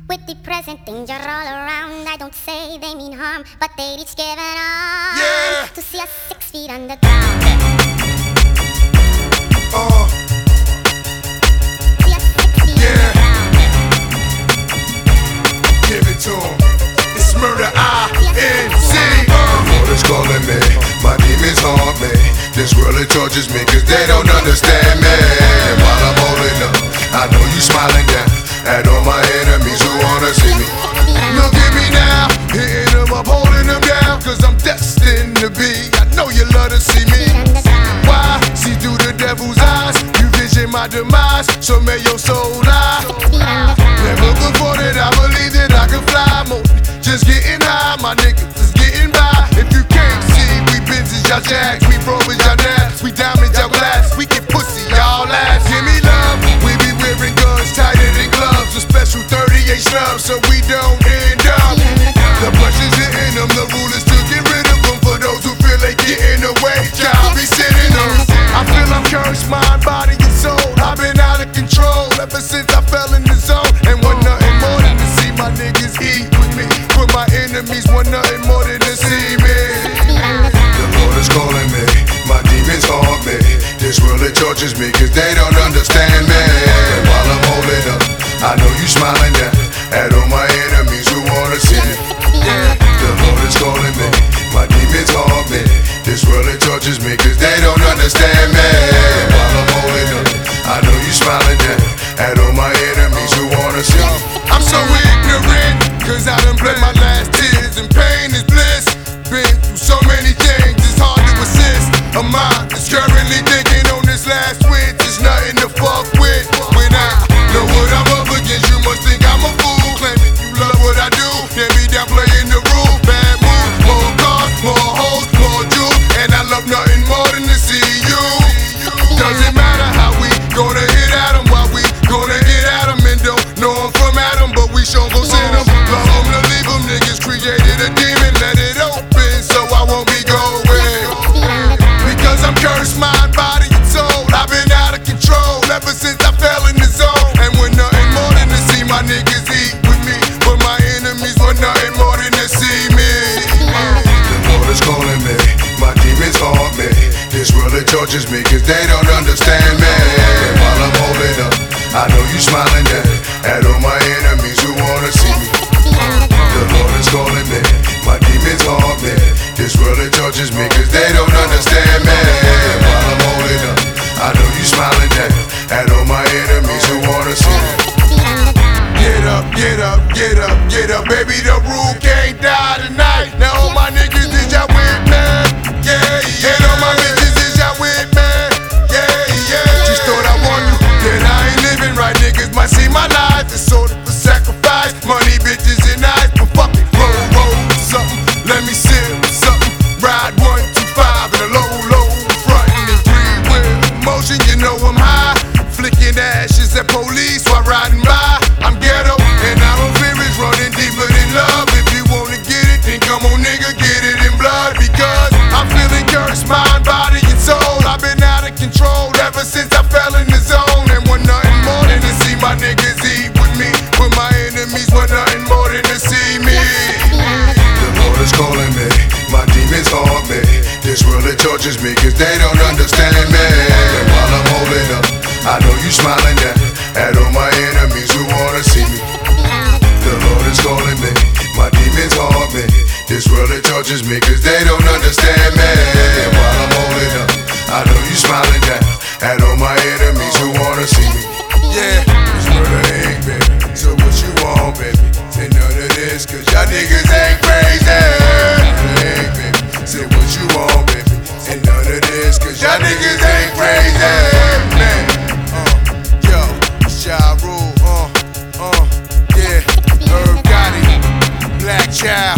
With the present danger all around, I don't say they mean harm, but they'd each give an arm to see us 6 feet underground. See us 6 feet underground. Give it to 'em. It's murder, I-N-C. The Lord is calling me, my demons haunt me. This world it tortures me, cause they don't understand me. And while I'm holding up, I know you smiling down at all my enemies who wanna see me. Look at me now, hitting them up, holding them down, cause I'm destined to be. I know you love to see me. Why? See through the devil's eyes, you vision my demise, so may your soul lie. Never before did I believe that I could fly more. Just getting high, my niggas is getting by. If you can't see, we Benzes, y'all Jags, we Rovers, y'all Naps, we diamonds, y'all glass, we get pussy, y'all laugh. Give me love, we be wearing guns tighter than gloves, a special 38 snubs so we don't end up. The pressures hitting them, the rule is to get rid of them. For those who feel they get in the way, y'all be sitting them. I feel I'm cursed, mind, body, and soul. I've been out of control ever since I fell in the zone, and want nothing more than to see my niggas eat with me. But my enemies want nothing more than to see me. The Lord is calling me, my demons haunt me. This world it tortures me, cause they don't understand me. And while I'm holding up, I know you smiling down at all my enemies who wanna see me. The Lord is calling me, my demons haunt me. This world it tortures me, cause they don't understand me. And while I'm holding up, I know you smiling down at all my enemies who wanna see me. I'm so ignorant, cause I done bled my last tears, and pain is bliss. Been through so many things, it's hard to assist. A mind that's currently thinking on this last switch. There's nothing to fuck with. When I know what I'm up against, you must think I'm a fool. Claiming you love what I do, then be down playing the rule. Bad moves, more cars, more hoes, more jewels, and I love nothing more than to see you. Doesn't matter how we gonna hit at 'em, while we gonna get at 'em, and don't know 'em from Adam, but we sure gon' send 'em. Love 'em to leave 'em, niggas created a demon, let it open so I won't be going. Because I'm cursed, mind, body, and soul. I've been out of control ever since I fell in the zone, and want nothing more than to see my niggas eat with me. But my enemies want nothing more than to see me. The Lord is calling me, my demons haunt me. This world it tortures me, cause they don't understand me. And while I'm holding up, I know you smiling down at all my enemies who wanna see me. The Lord is calling me, my demons haunt me. This world it tortures me, cause they don't understand me. And while I'm holding up, I know you smiling down at all my enemies who wanna see me. Get up, get up, get up, get up, baby, the rule can't die tonight. Now all my niggas, is y'all with me? Yeah, and all my bitches, is y'all with me? Yeah. Just thought I warned you that I ain't living right. Niggas might see my life, it's sort of a sacrifice. Money, bitches, and eyes, but fuck it, roll something. Let me sip something. Ride 1, 2, 5 in a low front and 3-wheel motion. You know I'm high, flicking ashes at police while riding by. I'm ghetto, and I don't fear it's running deeper than love. If you wanna get it, then come on, nigga, get it in blood. Because I'm feeling cursed, mind, body, and soul. I've been out of control ever since I fell in the zone, and want nothing more than to see my niggas eat with me. But my enemies want nothing more than to see me. The Lord is calling me, my demons haunt me. This world it tortures me, cause they don't understand me. And while I'm holding up, I know you smiling down at all my enemies who wanna see me. The Lord is calling me, my demons haunt me. This world it tortures me, cause they don't understand me. And while I'm holding up, I know you smiling down at all my enemies who wanna see me. Yeah, it's murder ain't, baby. So what you want, baby? Say none of this, cause y'all niggas ain't crazy. Murder ain't, baby. Say what you want, baby. Say none of this, cause y'all niggas ain't crazy. Man, yo, Ja Rule, yeah. Herb Gotti, Black Child.